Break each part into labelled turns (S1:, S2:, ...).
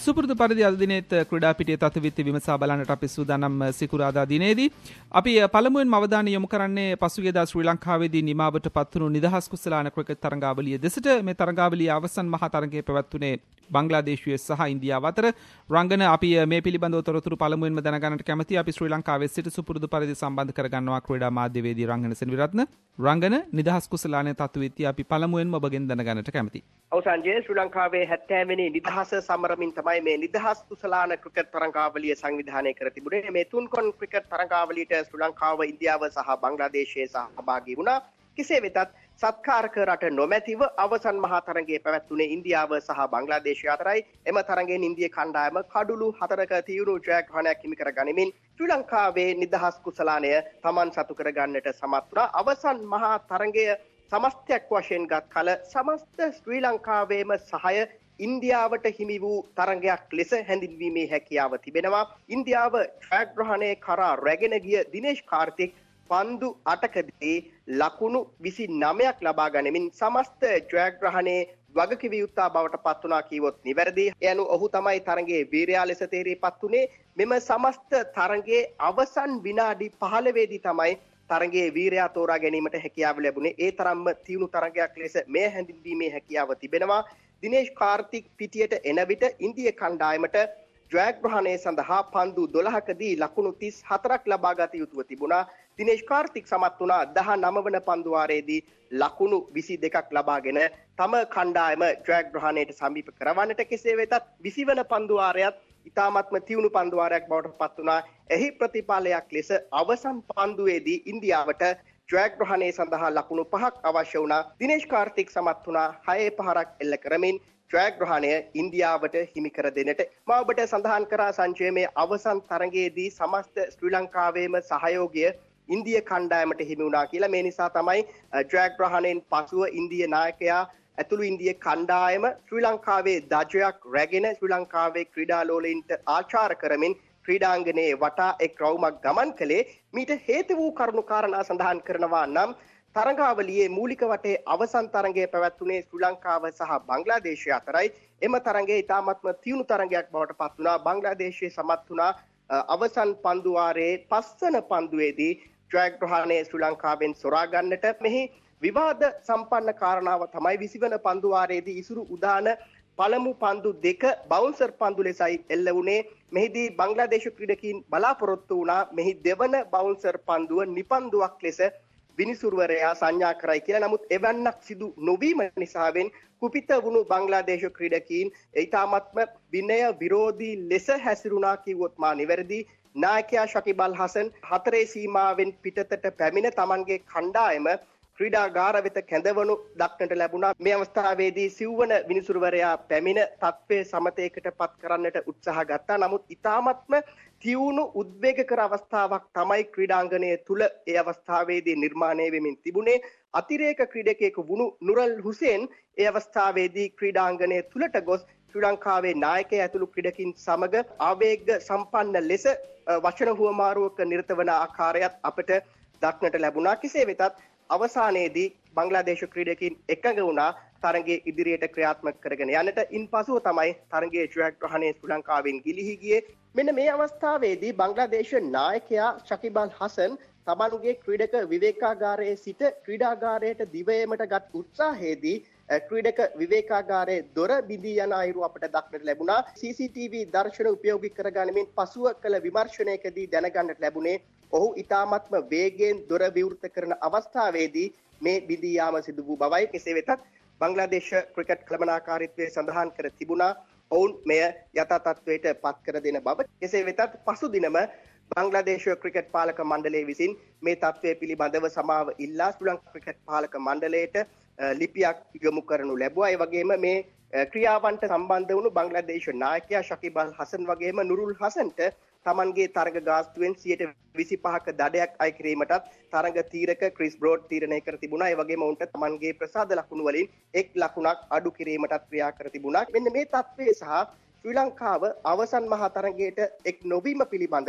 S1: සුපුරුදු පරිදි අද දිනෙත් ක්‍රීඩා පිටියේ තත්ත්වවිත්ති විමසා බලන්නට අපි සූදානම් සිකුරාදා දිනේදී අපි පළමුවෙන්ම අවධානය යොමු කරන්නේ පසුගියදා ශ්‍රී ලංකාවේදී නිමාවට පත්වුණු නිදහස් කුසලාන ක්‍රිකට් තරඟාවලිය දෙසට. මේ තරඟාවලිය අවසන් මහා තරඟයේ පැවැත්වුණේ බංග්ලාදේශය සහ ඉන්දියාව අතර. රංගන අපි මේ පිළිබඳව තොරතුරු පළමුවෙන්ම දැනගන්නට කැමතියි. අපි ශ්‍රී ලංකාවේ සිට සුපුරුදු පරිදි සම්බන්ධ කරගන්නවා ක්‍රීඩා මාධ්‍යවේදී රංගන සෙනවිරත්න. රංගන නිදහස් කුසලාන තත්ත්වවිත්ති අපි පළමුවෙන්ම ඔබගෙන් දැනගන්නට කැමතියි.
S2: ඔව් සංජය, ශ්‍රී ලංකාවේ 70 වෙනි නිදහස සමරමින් තමයි මේ නිදහස් කුසලාන ක්‍රිකට් තරඟාවලිය සංවිධානය කර තිබුණේ. මේ තුන්කොන් ක්‍රිකට් තරඟාවලියට ශ්‍රී ලංකාව, ඉන්දියාව සහ බංග්ලාදේශය සහභාගී වුණා. කෙසේ වෙතත් සත්කාරක රට නොමැතිව අවසන් මහා තරඟයේ පැවැත්වුණේ ඉන්දියාව සහ බංග්ලාදේශය අතරයි. එම තරඟයෙන් ඉන්දිය කණ්ඩායම කඩුළු 4ක තීව්‍ර ජයග්‍රහණයක් හිමි කර ගනිමින් ශ්‍රී ලංකාවේ නිදහස් කුසලානය තමන් සතු කර ගන්නට සමත් වුණා. අවසන් මහා තරඟය සමස්තයක් වශයෙන් ගත් කල සමස්ත ශ්‍රී ලංකාවේම සහාය ඉන්දියාවට හිමි වූ තරඟයක් ලෙස හැඳින්වීමේ හැකියාව තිබෙනවා. ඉන්දියාව ජයග්‍රහණය කරා රැගෙන ගිය දිනේෂ් කාර්තික් පන්දු 8කදී ලකුණු 29ක් ලබා ගනිමින් සමස්ත ජයග්‍රහණයේ වගකිව යුත්තා බවට පත් වුණා කීවොත් නිවැරදි. ඒ අනුව ඔහු තමයි තරඟයේ වීරයා ලෙස තේරීපත් වුණේ. මෙම සමස්ත තරඟයේ අවසන් විනාඩි 15 දී තමයි තරඟයේ වීරයා තෝරා ගැනීමට හැකියාව ලැබුණේ. ඒ තරම්ම තියුණු තරඟයක් ලෙස මෙය හැඳින්වීමේ හැකියාව තිබෙනවා. දිනේෂ් කාර්තික් පිටියට එන විට ඉන්දිය කණ්ඩායමට ජයග්‍රහණය සඳහා පන්දු 12කදී ලකුණු 34ක් ලබා ගත යුතුව තිබුණා. දිනේෂ් කාර්තික් සමත් වුණා 19 වන පන්දු වාරයේදී ලකුණු 22ක් ලබාගෙන තම කණ්ඩායම ජයග්‍රහණයට සමීප කරවන්නට. කෙසේ වෙතත් 20 වන පන්දු වාරයත් ඉතාමත්ම තියුණු පන්දු වාරයක් බවට පත් වුණා. එහි ප්‍රතිඵලයක් ලෙස අවසන් පන්දුවේදී ඉන්දියාවට ජයග්‍රහණය සඳහා ලකුණු 5ක් අවශ්‍ය වුණා. දිනේෂ් කාර්තික් සමත් වුණා 6 පහරක් එල්ල කරමින් ජයග්‍රහණය ඉන්දියාවට හිමි කර දෙන්නට. මා ඔබට සඳහන් කරා සංජය, මේ අවසන් තරඟයේදී සමස්ත ශ්‍රී ලංකාවේම සහයෝගය ඉන්දිය කණ්ඩායමට හිමි වුණා කියලා. මේ නිසා තමයි ජයග්‍රහණයෙන් පසුව ඉන්දිය නායකයා ඇතුළු ඉන්දිය කණ්ඩායම ශ්‍රී ලංකාවේ ධජයක් රැගෙන ශ්‍රී ලංකාවේ ක්‍රීඩාලෝලීන්ට ආචාර කරමින් ක්‍රීඩාංගණයේ වටා එක් රවුමක් ගමන් කළේ. මීට හේතු වූ කරුණු කාරණා සඳහන් කරනවා නම් තරඟාවලියේ මූලික වටේ අවසන් තරඟය පැවැත්වුණේ ශ්‍රී ලංකාව සහ බංග්ලාදේශය අතරයි. එම තරඟය ඉතාමත්ම තියුණු තරඟයක් බවට පත් වුණා. බංග්ලාදේශයේ සමත් වුණා අවසන් පන්දු වාරයේ 5 වන පන්දුවේදී ජයග්‍රහණය ශ්‍රී ලංකාවෙන් සොරා ගන්නට. මෙහි විවාද සම්පන්න කාරණාව තමයි 20 වන පන්දු වාරයේදී ඉසුරු උදාන පළමු පන්දු 2 බවුන්සර් පන්දු ලෙසයි එල්ල වුණේ. මෙහිදී බංග්ලාදේශ ක්‍රීඩකීන් බලාපොරොත්තු වුණා මෙහි දෙවන බවුන්සර් පන්දුව නිපන්දුවක් ලෙස විනිසුරුවරයා සංඥා කරයි කියලා. නමුත් එවන්නක් සිදු නොවීම නිසාවෙන් කුපිත වුණු බංග්ලාදේශ ක්‍රීඩකීන් ඊටාත්ම විනය විරෝධී ලෙස හැසිරුණා කිව්වොත් මා නිවැරදි. නායකයා ශකිබ් අල් හසන් 4 සීමාවෙන් පිටතට පැමිණ තමන්ගේ කණ්ඩායම ක්‍රීඩාගාර වෙත කැඳවනු දක්නට ලැබුණා. මේ අවස්ථාවේදී සිව්වන විනිසුරුවරයා පැමිණ තත්ත්වයේ සමතේකට පත් කරන්නට උත්සාහ ගත්තා. නමුත් ඊටාත්ම තියුණු උද්වේගකර අවස්ථාවක් තමයි ක්‍රීඩාංගණය තුල ඒ අවස්ථාවේදී නිර්මාණය වෙමින් තිබුණේ. අතිරේක ක්‍රීඩකයෙකු වුණු නුරල් හුසේන් ඒ අවස්ථාවේදී ක්‍රීඩාංගණය තුලට ගොස් ශ්‍රී ලංකාවේ නායකයා ඇතුළු ක්‍රීඩකින් සමග ආවේග සම්පන්න ලෙස වචන හුවමාරුවක නිරත වන ආකාරයත් අපට දක්නට ලැබුණා. කෙසේ වෙතත් අවසානයේදී බංග්ලාදේශ ක්‍රීඩකින් එකඟ වුණා තරඟයේ ඉදිරියට ක්‍රියාත්මක කරගෙන යන්නට. ඉන්පසුව තමයි තරඟයේ ජයග්‍රහණය ශ්‍රී ලංකාවෙන් ගිලිහි ගියේ. මෙන්න මේ අවස්ථාවේදී බංග්ලාදේශ නායකයා ශකිබ් අල් හසන් තමන්ගේ ක්‍රීඩක විවේකාගාරයේ සිට ක්‍රීඩාගාරයට දිවයමට ගත් උත්සාහයේදී ක්‍රීඩක විවේකාගාරයේ දොර බිඳී යන අයුරු අපට දක්නට ලැබුණා. CCTV දර්ශන උපයෝගී කරගනිමින් පසුව කළ විමර්ශනයකදී දැනගන්නට ලැබුණේ ඔහු ඊටාත්ම වේගයෙන් දොර විවෘත කරන අවස්ථාවේදී මේ බිඳී යාම සිදු වූ බවයි. කෙසේ වෙතත් බංග්ලාදේශ ක්‍රිකට් කළමනාකාරීත්වයේ සඳහන් කර තිබුණා ඔවුන් මෙය යථා තත්ත්වයට පත් කර දෙන බව. කෙසේ වෙතත් පසු දිනම බංග්ලාදේශ ක්‍රිකට් පාලක මණ්ඩලය විසින් මේ තත්ත්වය පිළිබඳව සමාව ඉල්ලා ශ්‍රී ලංකා ක්‍රිකට් පාලක මණ්ඩලයට ලිපියක් යොමු කරනු ලැබුවා. ඒ වගේම මේ ක්‍රියාවන්ට සම්බන්ධ වුණු බංග්ලාදේශ නායකයා ශකිබ් අල් හසන් වගේම නුරුල් හසන්ට තමන්ගේ තරඟ ගාස්තුවෙන් 25%ක දඩයක් අය කිරීමටත් තරඟ තීරක ක්‍රිස් බ්‍රෝඩ් තීරණය කර තිබුණා. ඒ වගේම උන්ට තමන්ගේ ප්‍රසාද ලකුණු වලින් 1 ලකුණක් අඩු කිරීමටත් ක්‍රියා කර තිබුණා. මෙන්න මේ තත්ත්වය සහ ශ්‍රී ලංකාව අවසන් මහා තරඟයට එක් නොවීම පිළිබඳව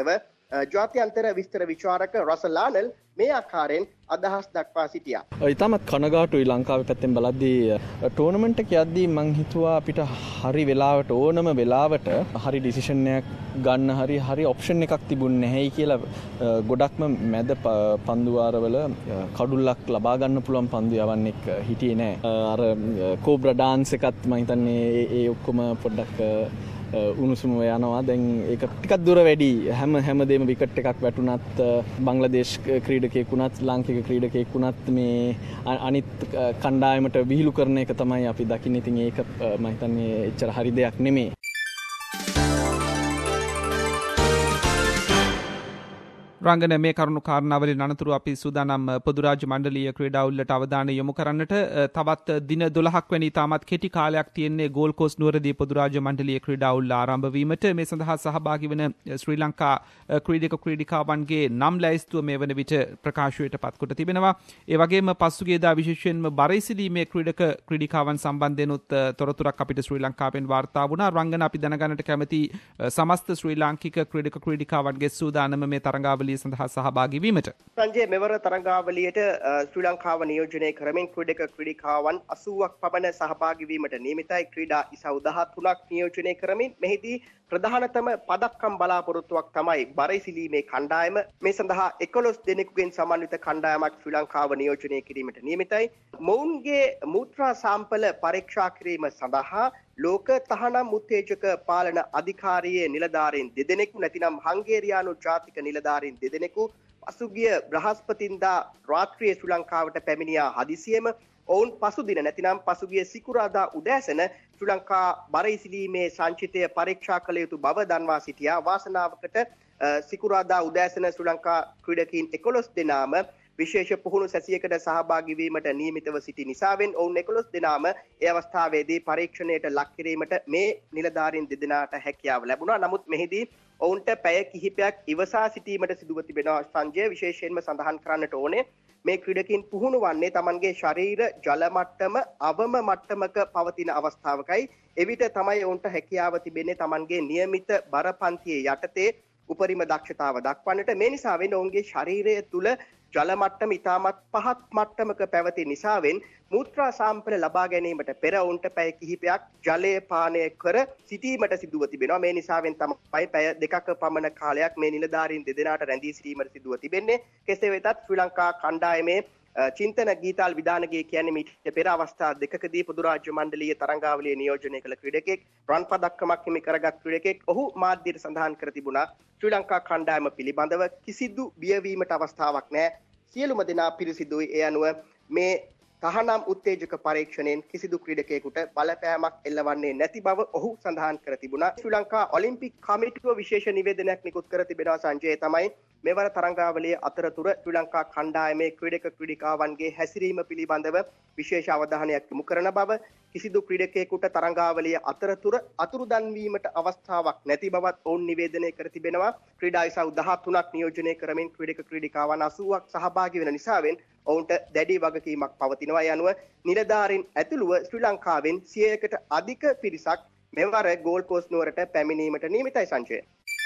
S2: ජාත්‍යන්තර විස්තර විචාරක රසල් ආනල් මේ ආකාරයෙන් අදහස් දක්වා සිටියා.
S3: ඉතාමත් කනගාටුයි ලංකාවේ පැත්තෙන් බලද්දී ටෝර්නමන්ට් එක යද්දී මං හිතුවා අපිට හරි වෙලාවට ඕනම වෙලාවට හරි ඩිසිෂන් එකක් ගන්න හරි ඔප්ෂන් එකක් තිබුණේ නැහැයි කියලා ගොඩක්ම මැද පන්දුවාරවල කඩුල්ලක් ලබා ගන්න පුළුවන් පන්දු යවන්නෙක් හිටියේ නැහැ. අර කෝබ්‍රා ඩාන්ස් එකත් මං හිතන්නේ ඒ ඔක්කොම පොඩ්ඩක් උණුසුම යනවා. දැන් ඒක ටිකක් දුර වැඩි. හැමදේම විකට් එකක් වැටුණත් බංග්ලාදේශ ක්‍රීඩකයෙක් වුණත් ලාංකික ක්‍රීඩකයෙක් වුණත් මේ අනිත් කණ්ඩායමට විහිළු කරන එක තමයි අපි දකින්නේ. ඉතින් ඒක මම හිතන්නේ එච්චර හරි දෙයක් නෙමෙයි.
S1: රංගන මේ කරුණු කාරණාවලින් අනතුරු අපි සූදානම් පොදු රාජ්‍ය මණ්ඩලීය ක්‍රීඩාවලට අවධානය යොමු කරන්නට. තවත් දින 12ක් වැනි තාමත් කෙටි කාලයක් තියෙන්නේ ගෝල්ඩ් කෝස්ට් නුවරදී පොදු රාජ්‍ය මණ්ඩලීය ක්‍රීඩාවල ආරම්භ වීමට. මේ සඳහා සහභාගී වන ශ්‍රී ලංකා ක්‍රීඩක ක්‍රීඩිකාවන්ගේ නම් ලැයිස්තුව මේ වන විට ප්‍රකාශයට පත් කොට තිබෙනවා. ඒ වගේම පසුගියදා විශේෂයෙන්ම බරයිසිලීමේ ක්‍රීඩක ක්‍රීඩිකාවන් සම්බන්ධයෙන්ුත් තොරතුරක් අපිට ශ්‍රී ලංකාවෙන් වාර්තා වුණා. රංගන අපි දැනගන්නට කැමති සමස්ත ශ්‍රී ලාංකික ක්‍රීඩක ක්‍රීඩිකාවන්ගේ සූදානම මේ තරඟාවලිය සඳහා සහභාගී වීමට.
S2: සංජය මෙවර තරඟාවලියට ශ්‍රී ලංකාව නියෝජනය කරමින් ක්‍රීඩක ක්‍රීඩිකාවන් 80ක් පමණ සහභාගී වීමට නියමිතයි. ක්‍රීඩා ඉසව් 13ක් නියෝජනය කරමින් මෙහිදී ප්‍රධානතම පදක්කම් බලාපොරොත්තුවක් තමයි බරයිසිලීමේ කණ්ඩායම. මේ සඳහා 11 දෙනෙකුගෙන් සමන්විත කණ්ඩායමක් ශ්‍රී ලංකාව නියෝජනය කිරීමට නියමිතයි. මොවුන්ගේ මූත්‍රා සාම්පල පරීක්ෂා කිරීම සඳහා ලෝක තහනම් උත්තේජක පාලන අධිකාරියේ නිලධාරීන් දෙදෙනෙකු නැතිනම් හංගේරියානු ජාතික නිලධාරීන් දෙදෙනෙකු පසුගිය බ්‍රහස්පතින්දා රාත්‍රියේ ශ්‍රී ලංකාවට පැමිණියා. හදිසියෙම ඔවුන් පසුදින නැතිනම් පසුගිය සිකුරාදා උදෑසන ශ්‍රී ලංකා බරයිසිලීමේ සංචිතය පරීක්ෂා කළ යුතු බව දන්වා සිටියා. වාසනාවකට සිකුරාදා උදෑසන ශ්‍රී ලංකා ක්‍රීඩකීන් 11 දෙනාම විශේෂ පුහුණු සැසියකට සහභාගී වීමට නියමිතව සිටි නිසාවෙන් ඔවුන් 11 දෙනාම ඒ අවස්ථාවේදී පරීක්ෂණයට ලක් කිරීමට මේ නිලධාරීන් දෙදෙනාට හැකියාව ලැබුණා. නමුත් මෙහිදී ඔවුන්ට පැය කිහිපයක් ඉවසා සිටීමට සිදුව තිබෙනවා. සංජය විශේෂයෙන්ම සඳහන් කරන්නට ඕනේ මේ ක්‍රීඩකීන් පුහුණු වන්නේ Tamanගේ ශරීර ජල මට්ටම අවම මට්ටමක පවතින අවස්ථාවකයි. එවිට තමයි ඔවුන්ට හැකියාව තිබෙන්නේ Tamanගේ નિયમિત බරපන්තියේ යටතේ උපරිම දක්ෂතාව දක්වන්නට. මේ නිසාවෙන් ඔවුන්ගේ ශරීරය තුල ජල මට්ටම ඉතාමත් පහත් මට්ටමක පැවති නිසාවෙන් මූත්‍රා සාම්පල ලබා ගැනීමට පෙර ඔවුන්ට පැය කිහිපයක් ජලය පානය කර සිටීමට සිදුව තිබෙනවා. මේ නිසාවෙන් තමයි පැය 2ක පමණ කාලයක් මේ නිලධාරීන් දෙදෙනාට රැඳී සිටීමට සිදුව තිබෙන්නේ. කෙසේ වෙතත් ශ්‍රී ලංකා කණ්ඩායමේ චින්තන ගීතාල් විධානගේ කියන්නේ මීට පෙර අවස්ථා දෙකකදී පොදු රාජ්‍ය මණ්ඩලීය තරඟාවලිය නියෝජනය කළ ක්‍රීඩකෙක්, රන් පදක්කමක් හිමි කරගත් ක්‍රීඩකෙක්. ඔහු මාධ්‍යයට සඳහන් කර තිබුණා ශ්‍රී ලංකා කණ්ඩායම පිළිබඳව කිසිදු බියවීමට අවස්ථාවක් නැහැ. සියලුම දෙනා පිරිසිදුයි. ඒ අනුව මේ තහනම් උත්තේජක පරීක්ෂණයෙන් කිසිදු ක්‍රීඩකයෙකුට බලපෑමක් එල්ලවන්නේ නැති බව ඔහු සඳහන් කර තිබුණා. ශ්‍රී ලංකා ඔලිම්පික් කමිටුව විශේෂ නිවේදනයක් නිකුත් කර තිබෙනවා. සංජය තමයි මෙවර තරඟාවලියේ අතරතුර ශ්‍රී ලංකා කණ්ඩායමේ ක්‍රීඩක ක්‍රීඩිකාවන්ගේ හැසිරීම පිළිබඳව විශේෂ අවධානයක් යොමු කරන බව, කිසිදු ක්‍රීඩකයෙකුට තරඟාවලිය අතරතුර අතුරුදන් වීමට අවස්ථාවක් නැති බවත් ඔවුන් නිවේදනය කර තිබෙනවා. ක්‍රීඩා ඉසව් 13ක් නියෝජනය කරමින් ක්‍රීඩක ක්‍රීඩිකාවන් 80ක් සහභාගී වෙන නිසාවෙන් ඔවුන්ට දැඩි වගකීමක් පවතිනවා. ඒ අනුව නිලධාරීන් ඇතුළුව ශ්‍රී ලංකාවෙන් 100කට අධික පිරිසක් මෙවර ගෝල්ඩ් කෝස්ට් නුවරට පැමිණීමට නියමිතයි. සංජය.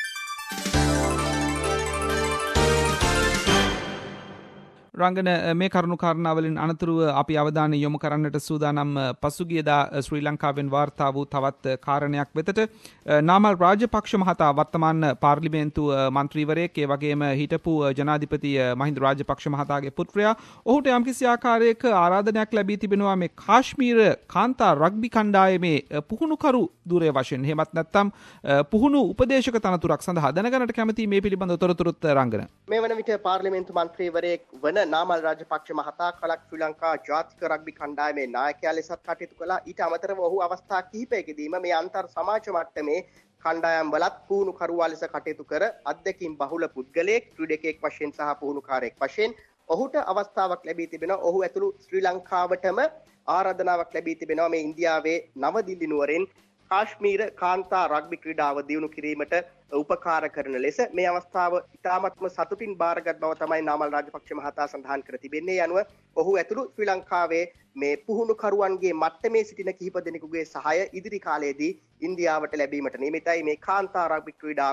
S1: රංගන මේ කරුණු කාරණාවලින් අනතුරුව අපි අවධානය යොමු කරන්නට සූදානම් පසුගියදා ශ්‍රී ලංකාවෙන් වාර්තා වූ තවත් කාරණයක් වෙතට. නාමල් රාජපක්ෂ මහතා වර්තමාන පාර්ලිමේන්තු මන්ත්‍රීවරයෙක්, ඒ වගේම හිටපු ජනාධිපති මහින්ද රාජපක්ෂ මහතාගේ පුත්‍රයා. ඔහුට යම්කිසි ආකාරයක ආරාධනයක් ලැබී තිබෙනවා මේ කාශ්මීර කාන්තා රග්බි කණ්ඩායමේ පුහුණුකරු ධුරය වශයෙන්. එහෙමත් නැත්නම් පුහුණු උපදේශක තනතුරක් සඳහා දැනගන්නට කැමති මේ පිළිබඳව තොරතුරුත් රංගන.
S2: මේ වන විට පාර්ලිමේන්තු මන්ත්‍රීවරයෙක් වන නාමල් රාජපක්ෂ මහතා කලක් ශ්‍රී ලංකා ජාතික රග්බි කණ්ඩායමේ නායකයා ලෙසත් කටයුතු කළා. ඊට අමතරව ඔහු අවස්ථා කිහිපයකදීම මේ අන්තර් සමාජ මට්ටමේ කණ්ඩායම් වලත් පුහුණුකරුවා ලෙස කටයුතු කර අධ්‍යක්ෂින් බහුල පුද්ගලයෙක්, ක්‍රීඩකයෙක් වශයෙන් සහ පුහුණුකාරයෙක් වශයෙන් ඔහුට අවස්ථාවක් ලැබී තිබෙනවා. ඔහු ඇතුළු ශ්‍රී ලංකාවටම ආරාධනාවක් ලැබී තිබෙනවා මේ ඉන්දියාවේ නවදිල්ලි නුවරින් කාශ්මීර කාන්තා රග්බි ක්‍රීඩාව දියුණු කිරීමට උපකාර කරන ලෙස. මේ අවස්ථාව ඉතාමත්ම සතුටින් බාරගත් බව තමයි නාමල් රාජපක්ෂ මහතා සඳහන් කර තිබෙන්නේ. අනුව ඔහු ඇතුළු ශ්‍රී ලංකාවේ මේ පුහුණුකරුවන්ගේ මට්ටමේ සිටින කිහිප දෙනෙකුගේ සහාය ඉදිරි කාලයේදී ඉන්දියාවට ලැබීමට නියමිතයි. මේ කාන්තා රග්බි ක්‍රීඩාව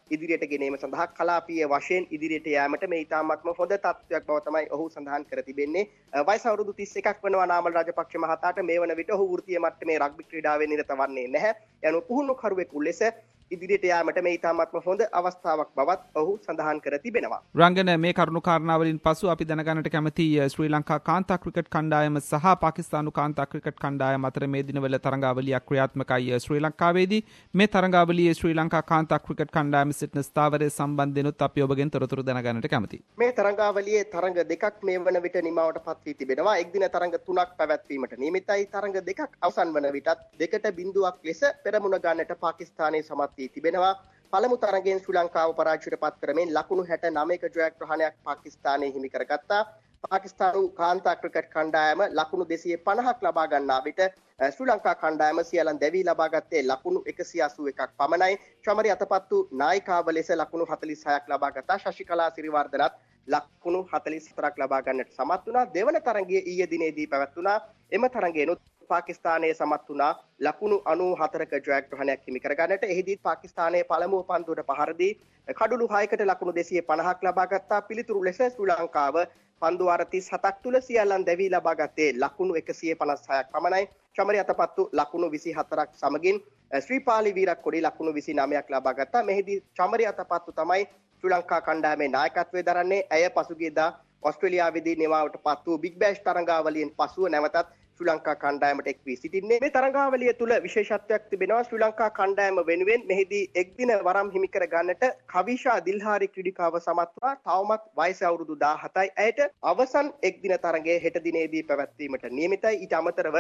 S2: ඉදිරියට ගෙනීම සඳහා කලාපීය වශයෙන් ඉදිරියට යාමට මේ ඉතාමත්ම හොඳ තත්ත්වයක් බව තමයි ඔහු සඳහන් කර තිබෙන්නේ. වයස අවුරුදු 31ක් වනවා නාමල් රාජපක්ෂ මහතාට මේ වන විට ඔහු වෘත්තීය මට්ටමේ රග්බි ක්‍රීඩාවේ නිරත වන්නේ නැහැ. යනු පුහුණුකරුවෙකු ලෙස ඉදිරියට යාමට මේ ඉතාමත්ම හොඳ අවස්ථාවක් බවත් ඔහු සඳහන් කර තිබෙනවා.
S1: රංගන මේ කරුණු කාරණාවලින් පසු අපි දැනගන්නට කැමති ශ්‍රී ලංකා කාන්තා ක්‍රිකට් කණ්ඩායම සහ පාකිස්තානු කාන්තා ක්‍රිකට් කණ්ඩායම අතර මේ දිනවල තරඟාවලියක් ක්‍රියාත්මකයි ශ්‍රී ලංකාවේදී. මේ තරඟාවලියේ ශ්‍රී ලංකා කාන්තා ක්‍රිකට් කණ්ඩායම සිටින ස්ථාවරය සම්බන්ධෙනුත් අපි ඔබගෙන් තොරතුරු දැනගන්නට කැමතියි.
S2: මේ තරඟාවලියේ තරඟ දෙකක් මේ වන විට නිමාවට පත් වී තිබෙනවා. එක් දින තරඟ 3ක් පැවැත්වීමට නියමිතයි. තරඟ දෙකක් අවසන් වන විටත් 2-0ක් ලෙස පෙරමුණ ගන්නට පාකිස්තානයේ සමත් වී තිබෙනවා. පළමු තරගයෙන් ශ්‍රී ලංකාව පරාජයට පත් කරමින් ලකුණු 69ක ජයග්‍රහණයක් පාකිස්තානයේ හිමි කරගත්තා. පාකිස්තානු කාන්තා ක්‍රිකට් කණ්ඩායම ලකුණු 250ක් ලබා ගන්නා විට ශ්‍රී ලංකා කණ්ඩායම සියලන් දැවී ලබා ගත්තේ ලකුණු 181ක් පමණයි. චමරි අතපත්තු නායිකාව ලෙස ලකුණු 46ක් ලබා ගත්තා. ශශිකලා සිරිවර්ධනත් ලකුණු 44ක් ලබා ගන්නට සමත් වුණා. දෙවන තරගය ඊයේ දිනේදී පැවැත්වුණා. එම තරගයනොත් පාකිස්තානයේ සමත් වුණා ලකුණු 94ක ජයග්‍රහණයක් හිමි කරගන්නට. එහිදී පාකිස්තානයේ පළමුව පන්දුවට පහර දී කඩුළු 6කට ලකුණු 250ක් ලබා ගත්තා. පිළිතුරු ලෙස ශ්‍රී ලංකාව පන්දු වාර 37ක් තුල සියල්ලන් දැවී ලබා ගත්තේ ලකුණු 156ක් පමණයි. චමරි අතපත්තු ලකුණු 24ක් සමගින් ශ්‍රීපාලි වීරක්කොඩි ලකුණු 29ක් ලබා ගත්තා. මෙහිදී චමරි අතපත්තු තමයි ශ්‍රී ලංකා කණ්ඩායමේ නායකත්වයේ දරන්නේ. ඇය පසුගියදා ඕස්ට්‍රේලියාවේදී නිමාවට පත් වූ බිග් බෑෂ් තරඟාවලියෙන් පසුව නැවතත් ශ්‍රී ලංකා කණ්ඩායමට එක් වී සිටින්නේ. මේ තරඟාවලිය තුල විශේෂත්වයක් තිබෙනවා. ශ්‍රී ලංකා කණ්ඩායම වෙනුවෙන් මෙහිදී එක් දින වරම් හිමි කර ගන්නට කවිෂා දිල්හාරි ක්‍රීඩිකාව සමත් වුණා. තවමත් වයස අවුරුදු 17යි. ඇයට අවසන් එක් දින තරගය හෙට දිනේදී පැවැත්වීමට නියමිතයි. ඊට අමතරව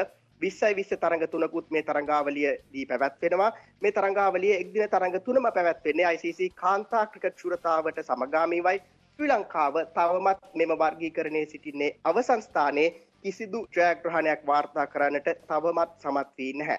S2: 20 තරඟ තුනකුත් මේ තරඟාවලියදී පැවැත්වෙනවා. මේ තරඟාවලිය එක් දින තරඟ තුනම පැවැත්වෙන්නේ ICC කාන්තා ක්‍රිකට් ශුරතාවට සමගාමීවයි. ශ්‍රී ලංකාව තවමත් මෙම වර්ගීකරණයේ සිටින්නේ අවසන් ස්ථානයේ. කිසිදු ජයග්‍රහණයක් වාර්තා කරන්නට තවමත් සමත් වී නැහැ.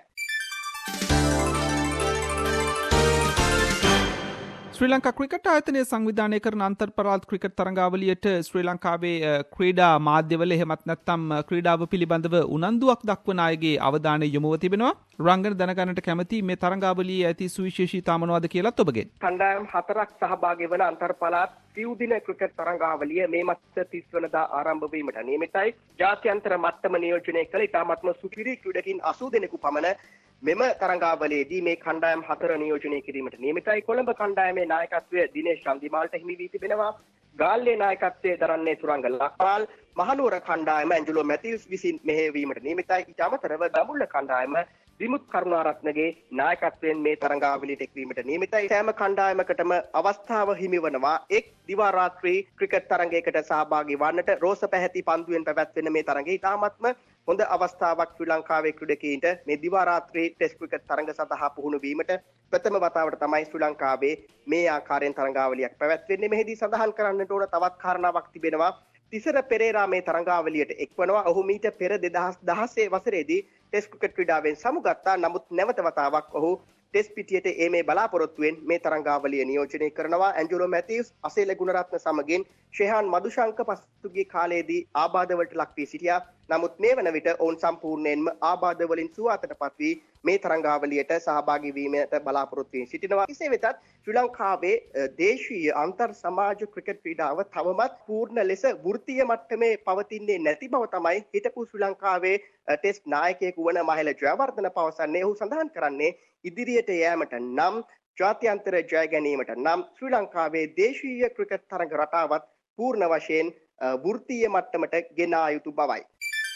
S1: ශ්‍රී ලංකා ක්‍රිකට් ආයතනය සංවිධානය කරන අන්තර්පරාත් ක්‍රිකට් තරඟාවලියට ශ්‍රී ලංකාවේ ක්‍රීඩා මාධ්‍යවල එහෙමත් නැත්නම් ක්‍රීඩාව පිළිබඳව උනන්දුවක් දක්වන අයගේ අවධානය යොමුව තිබෙනවා. රංගන දැනගන්නට කැමති මේ තරඟාවලියේ ඇති සුවිශේෂීතා මොනවද කියලාත් ඔබගෙන්.
S2: කණ්ඩායම් 4ක් සහභාගී වන අන්තර්පළාත් සිව් දින ක්‍රිකට් තරඟාවලිය මේ මාස 30 වෙනිදා ආරම්භ වීමට නියමිතයි. ජාත්‍යන්තර මට්ටම නියෝජනය කළ ඉතාමත්ම සුපිරි ක්‍රීඩකින් 80 දෙනෙකු පමණ මෙම තරඟාවලියේදී මේ කණ්ඩායම් 4 නියෝජනය කිරීමට නියමිතයි. කොළඹ කණ්ඩායමේ නායකත්වය දිනේෂ් රන්දිමාල්ට හිමි වී තිබෙනවා. ගාල්ලේ නායකත්වයේ දරන්නේ තුරංග ලක්පාල්. මහනුවර කණ්ඩායම ඇන්ජලෝ මැතිව්ස් විසින් මෙහෙයවීමට නියමිතයි. ඊට අමතරව දඹුල්ල කණ්ඩායම විමුත් කරුණාරත්නගේ නායකත්වයෙන් මේ තරඟාවලියට එක්වීමට නියමිතයි. සෑම කණ්ඩායමකටම අවස්ථාව හිමි වනවා එක් දිවා රාත්‍රී ක්‍රිකට් තරඟයකට සහභාගී වන්නට. රෝස පැහැති පන්දුවෙන් පැවැත්වෙන මේ තරඟය ඉතාමත්ම හොඳ අවස්ථාවක් ශ්‍රී ලංකාවේ ක්‍රීඩකීන්ට මේ දිවා රාත්‍රී ටෙස්ට් ක්‍රිකට් තරඟ සඳහා පුහුණු වීමට ප්‍රථම වතාවට තමයි ශ්‍රී ලංකාවේ මේ ආකාරයෙන් තරඟාවලියක් පැවැත්වෙන්නේ. මෙහිදී සඳහන් කරන්නට ඕන තවත් කාරණාවක් තිබෙනවා. තිසර පෙරේරා මේ තරඟාවලියට එක්වනවා. ඔහු මීට පෙර 2016 වසරේදී ටෙස්ට් ක්‍රිකට් ක්‍රීඩාවෙන් සමුගත්තා. නමුත් නැවත වතාවක් ඔහු ටෙස්ට් පිටියට මේ බලාපොරොත්තුවෙන් මේ තරඟාවලිය නියෝජනය කරනවා. ඇන්ජලෝ මැතිව්ස්, අසේල ගුණරත්න සමගින් ෂෙහාන් මදුශංක පසුගිය කාලයේදී ආබාධවලට ලක් වී සිටියා. නමුත් මේ වන විට ඔවුන් සම්පූර්ණයෙන්ම ආබාධ වලින් සුවතටපත් වී මේ තරඟාවලියට සහභාගී වීමට බලාපොරොත්තු වෙමින් සිටිනවා. කෙසේ වෙතත් ශ්‍රී ලංකාවේ දේශීය අන්තර් සමාජ ක්‍රිකට් ක්‍රීඩාව තවමත් පූර්ණ ලෙස වෘත්තීය මට්ටමේ පවතින්නේ නැති බව තමයි හිටපු ශ්‍රී ලංකාවේ ටෙස්ට් නායකයෙකු වන මහේල ජයවර්ධන පවසන්නේ. ඔහු සඳහන් කරන්නේ ඉදිරියට යෑමට නම් ජාත්‍යන්තර ජය ගැනීමට නම් ශ්‍රී ලංකාවේ දේශීය ක්‍රිකට් තරඟ රටාවත් පූර්ණ වශයෙන් වෘත්තීය මට්ටමට ගෙනා යුතු බවයි.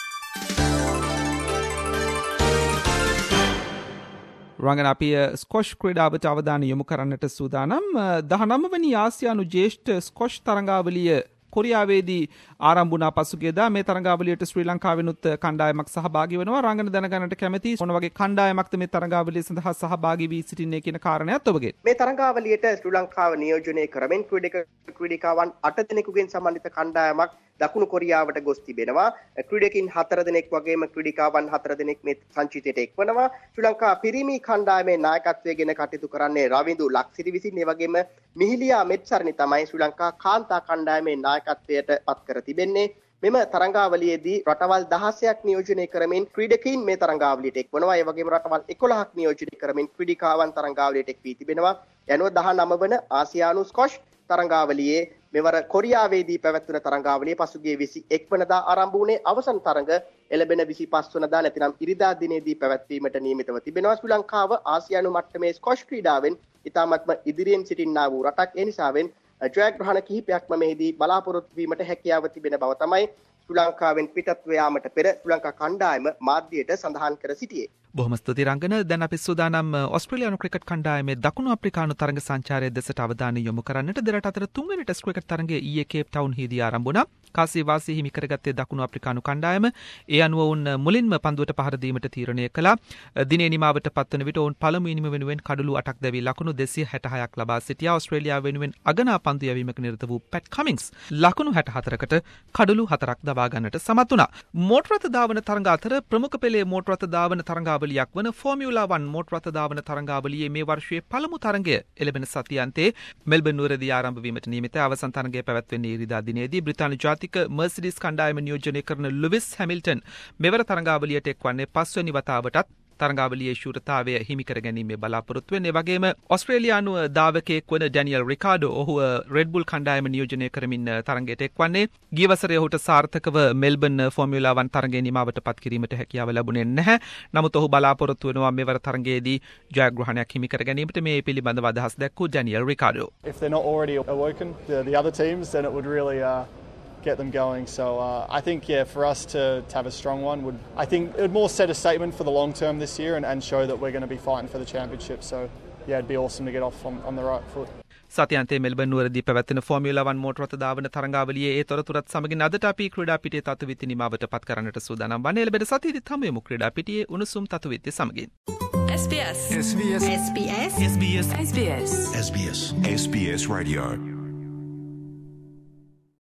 S1: රංගන අපි ස්කොෂ් ක්‍රීඩාවට අවධානය යොමු කරන්නට සූදානම්. 19 වෙනි ආසියානු ජ්‍යෙෂ්ඨ ස්කොෂ් තරඟාවලිය කොරියාවේදී ආරම්භ වුණා පසුගියදා. මේ තරඟාවලියට ශ්‍රී ලංකාවෙනුත් කණ්ඩායමක් සහභාගී වෙනවා. රංගන දැනගන්නට කැමති මොන වගේ කණ්ඩායමක්ද මේ තරඟාවලිය සඳහා සහභාගී වී සිටින්නේ කියන කාරණයක් ඔබගෙන්.
S2: මේ තරඟාවලියට ශ්‍රී ලංකාව නියෝජනය කරමින් ක්‍රීඩිකාවන් 8 දෙනෙකුගෙන් සමන්විත කණ්ඩායමක් දකුණු කොරියාවට ගොස් තිබෙනවා. ක්‍රීඩකින් 4 දෙනෙක් වගේම ක්‍රීඩිකාවන් 4 දෙනෙක් මේ සංචිතයට එක්වනවා. ශ්‍රී ලංකා පිරිමි කණ්ඩායමේ නායකත්වයෙන් කටයුතු කරන්නේ රවින්දු ලක්සිරි විසින්. ඒ වගේම මිහිලියා මෙත්සරණි තමයි ශ්‍රී ලංකා කාන්තා කණ්ඩායමේ නායකත්වයට පත් කර තිබෙන්නේ. මෙම තරඟාවලියේදී රටවල් 16ක් නියෝජනය කරමින් ක්‍රීඩකීන් මේ තරඟාවලියට එක්වනවා. ඒ වගේම රටවල් 11ක් නියෝජනය කරමින් ක්‍රීඩිකාවන් තරඟාවලියට එක් වී තිබෙනවා. යනුව 19 වන ආසියානු ස්කොෂ් තරඟාවලියේ මෙවර කොරියාවේදී පැවැත්වුණ තරඟාවලියේ පසුගිය 21 වනදා ආරම්භ වුණේ අවසන් තරඟ එළඹෙන 25 වනදා නැතිනම් ඉරිදා දිනේදී පැවැත්වීමට නියමිතව තිබෙනවා. ශ්‍රී ලංකාව ආසියානු මට්ටමේ ස්කොෂ් ක්‍රීඩාවෙන් ඉතාමත්ම ඉදිරියෙන් සිටින්නා වූ රටක්. ඒ නිසාවෙන් ජයග්‍රහණ කිහිපයක්ම මෙහිදී බලාපොරොත්තු වීමට හැකියාව තිබෙන බව තමයි ශ්‍රී ලංකාවෙන් පිටත්ව යාමට පෙර ශ්‍රී ලංකා කණ්ඩායම මාධ්‍යයට සඳහන් කර සිටියේ.
S1: බොහොම ස්තුතියි රංගන. දැන් අපි සූදානම් ඕස්ට්‍රේලියානු ක්‍රිකට් කණ්ඩායමේ දකුණු අප්‍රිකානු තරඟ සංචාරය දෙසට අවධානය යොමු කරන්නට. දෙරට අතර තුන්වෙනි ටෙස්ට් ක්‍රිකට් තරඟය ඊයේ කේප් ටවුන් හිදී ආරම්භ වුණා. කාසී වාසී හිමි කරගත්තේ දකුණු අප්‍රිකානු කණ්ඩායම. ඒ අනුව වුන් මුලින්ම පන්දුවට පහර දීමට තීරණය කළා. දිනේ නිමාවට පත්වන විට ඔවුන් පළමු ඉනිම වෙනුවෙන් කඩලු 8ක් දැවී ලකුණු 266ක් ලබා සිටියා. ඕස්ට්‍රේලියාව වෙනුවෙන් අගනා පන්දු යැවීමක නිරත වූ පැට් කමින්ස් ලකුණු 64කට කඩලු 4ක් දබා ගන්නට සමත් වුණා. මෝටර් රථ ධාවන තරඟ අතර ප්‍රමුඛ පෙළේ මෝටර් රථ ධාවන තරඟාවලියක් වන ෆෝමියුලා 1 මෝටර් රථ ධාවන තරඟාවලියේ මේ වර්ෂයේ පළමු තරඟය එළඹෙන සතියාන්තයේ මෙල්බන් නුවරදී ආරම්භ වීමට නියමිත. අවසන් තරඟය පැවැත්වෙන්නේ ඉරිදා දිනේදී. බ්‍රිතාන්‍ය ජාතික මර්සිඩීස් කණ්ඩායම නියෝජනය කරන ලුවිස් හැමිල්ටන් මෙවර තරඟාවලියට එක්වන්නේ 5 වෙනි වතාවටත් තරඟාවලියේ ශූරතාවය හිමි කර ගැනීමේ බලාපොරොත්තු වෙන. ඒ වගේම ඕස්ට්‍රේලියානු ධාවකයෙක් වන ඩැනියල් රිකාඩෝ ඔහු රෙඩ් බුල් කණ්ඩායම නියෝජනය කරමින් තරඟයට එක්වන්නේ. ගිය වසරේ ඔහුට සාර්ථකව මෙල්බන් ෆෝමියුලා 1 තරඟයේ නිමාවට පත් කිරීමට හැකියාව ලැබුණේ නැහැ. නමුත් ඔහු බලාපොරොත්තු වෙනවා මෙවර තරඟයේදී ජයග්‍රහණයක් හිමි කර ගැනීමට. මේ පිළිබඳව අදහස් දැක්වූ Daniel Ricciardo.
S4: If they're not already awoken the other teams, then it would really get them going. So I think, for us to have a strong one I think it would more set a statement for the long term this year and show that we're going to be fighting for the championship. So it'd be awesome to get off on the right foot.
S1: සතියන්තයේ Melbourne නුවරදී පැවැත්වෙන formula 1 motor රථ ධාවන තරඟාවලියේ ඒ තොරතුරත් සමගින් අදට අපි ක්‍රීඩා පිටියේ තත්ත්වවිත්ති නිමාවට පත් කරන්නට සූදානම් වන්නේ. ලැබෙන සතියේදී තම යමු ක්‍රීඩා පිටියේ උණුසුම් තත්ත්වවිත්ති සමගින්.
S5: SBS SBS SBS SBS SBS SBS Radio